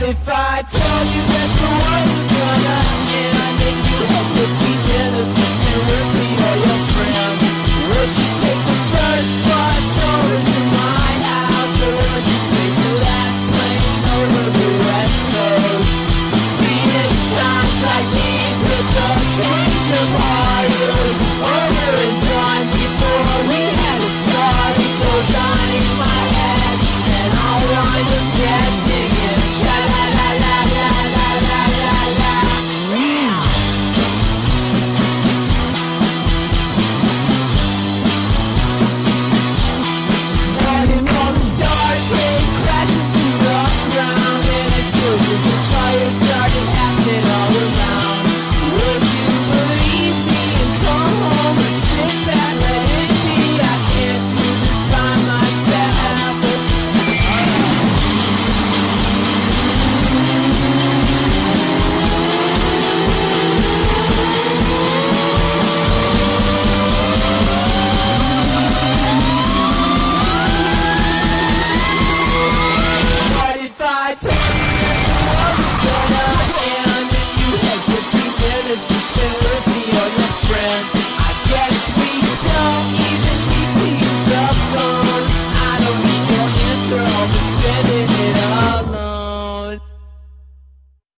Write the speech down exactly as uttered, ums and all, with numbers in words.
if I told you that the world was gonna end and you had fifteen minutes to spend with me or your friend? Would you take the first bus over to my house, or would you take the last plane over the West Coast? See, it's times like these with the change of heart. It was over and done before we had a start. It goes on in my head and I'll wind up dead singing sha la la la la la la la la. Yeah. Running from the stars, came crashing to the ground, and explosions of fire started happening all around. Would you believe me and come home and sit back, let it be? I can't do this by myself. What if I told